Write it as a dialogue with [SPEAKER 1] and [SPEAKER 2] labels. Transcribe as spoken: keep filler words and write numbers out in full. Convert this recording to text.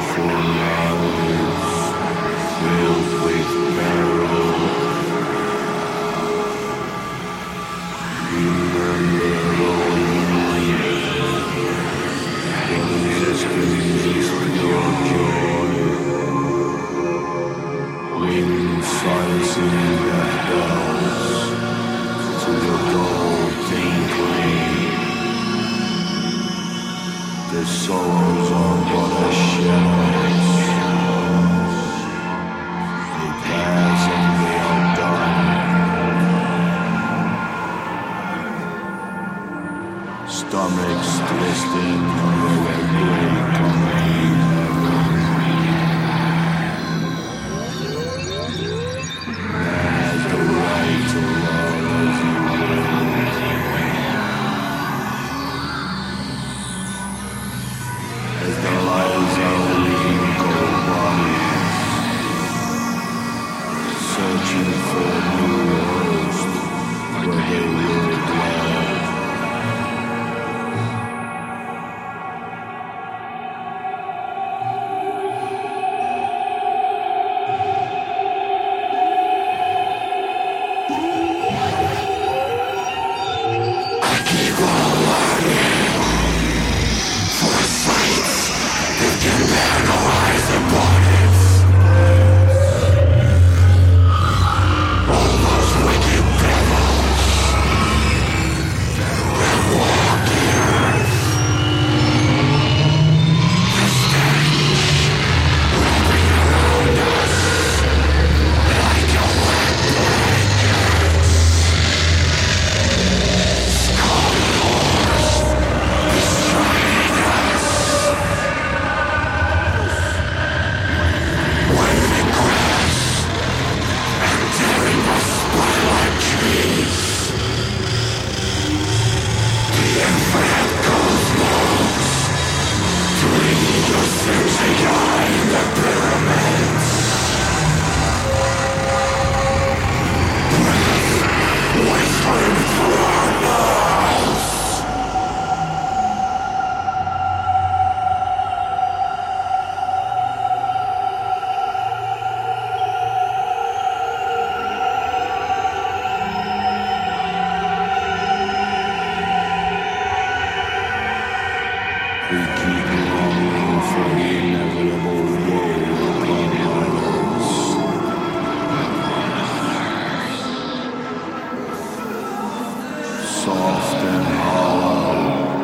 [SPEAKER 1] for lives filled with peril. Remember all what is beneath your joy. When silencing the bells to the dull tinkling. The sorrows are but a shadows. They pass and they are done. Stomachs twisting under a great coming. Man has the right to love as he will. As the lives are leaving cold bodies, searching for new worlds where they will dwell. We keep longing for the inevitable woe upon others. Soft and hollow.